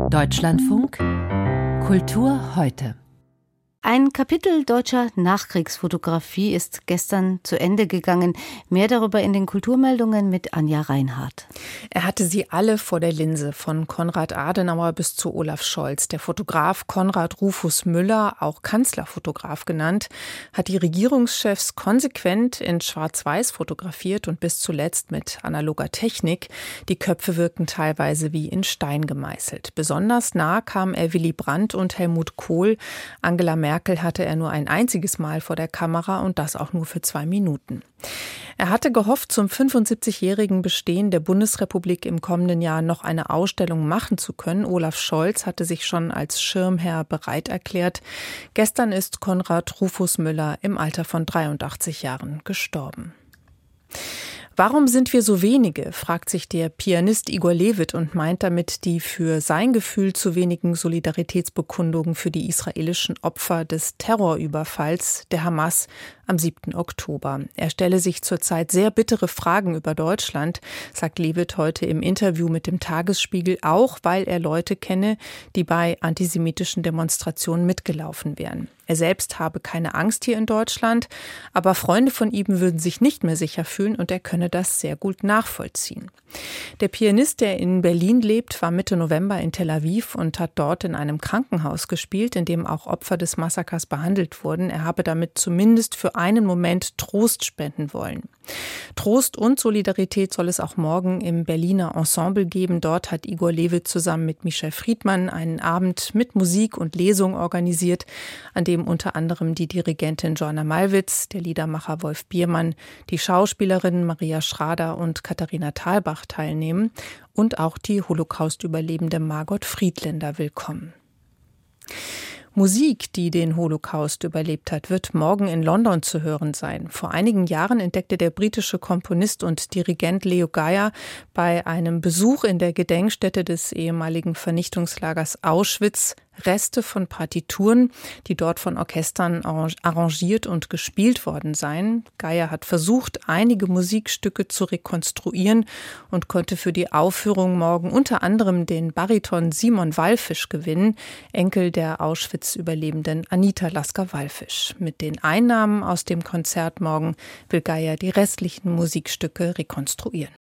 Deutschlandfunk Kultur heute. Ein Kapitel deutscher Nachkriegsfotografie ist gestern zu Ende gegangen. Mehr darüber in den Kulturmeldungen mit Anja Reinhardt. Er hatte sie alle vor der Linse, von Konrad Adenauer bis zu Olaf Scholz. Der Fotograf Konrad Rufus Müller, auch Kanzlerfotograf genannt, hat die Regierungschefs konsequent in Schwarz-Weiß fotografiert und bis zuletzt mit analoger Technik. Die Köpfe wirkten teilweise wie in Stein gemeißelt. Besonders nah kam er Willy Brandt und Helmut Kohl. Angela Merkel hatte er nur ein einziges Mal vor der Kamera und das auch nur für 2 Minuten. Er hatte gehofft, zum 75-jährigen Bestehen der Bundesrepublik im kommenden Jahr noch eine Ausstellung machen zu können. Olaf Scholz hatte sich schon als Schirmherr bereit erklärt. Gestern ist Konrad Rufus Müller im Alter von 83 Jahren gestorben. Warum sind wir so wenige, fragt sich der Pianist Igor Levit und meint damit die für sein Gefühl zu wenigen Solidaritätsbekundungen für die israelischen Opfer des Terrorüberfalls der Hamas am 7. Oktober. Er stelle sich zurzeit sehr bittere Fragen über Deutschland, sagt Levit heute im Interview mit dem Tagesspiegel, auch weil er Leute kenne, die bei antisemitischen Demonstrationen mitgelaufen wären. Er selbst habe keine Angst hier in Deutschland, aber Freunde von ihm würden sich nicht mehr sicher fühlen und er könne das sehr gut nachvollziehen. Der Pianist, der in Berlin lebt, war Mitte November in Tel Aviv und hat dort in einem Krankenhaus gespielt, in dem auch Opfer des Massakers behandelt wurden. Er habe damit zumindest für einen Moment Trost spenden wollen. Trost und Solidarität soll es auch morgen im Berliner Ensemble geben. Dort hat Igor Levit zusammen mit Michel Friedmann einen Abend mit Musik und Lesung organisiert, an dem unter anderem die Dirigentin Joanna Malwitz, der Liedermacher Wolf Biermann, die Schauspielerinnen Maria Schrader und Katharina Thalbach teilnehmen und auch die Holocaust-Überlebende Margot Friedländer willkommen. Musik, die den Holocaust überlebt hat, wird morgen in London zu hören sein. Vor einigen Jahren entdeckte der britische Komponist und Dirigent Leo Gaia bei einem Besuch in der Gedenkstätte des ehemaligen Vernichtungslagers Auschwitz Reste von Partituren, die dort von Orchestern arrangiert und gespielt worden seien. Gaia hat versucht, einige Musikstücke zu rekonstruieren und konnte für die Aufführung morgen unter anderem den Bariton Simon Wallfisch gewinnen, Enkel der Auschwitz-Überlebenden Anita Lasker-Wallfisch. Mit den Einnahmen aus dem Konzert morgen will Gaia die restlichen Musikstücke rekonstruieren.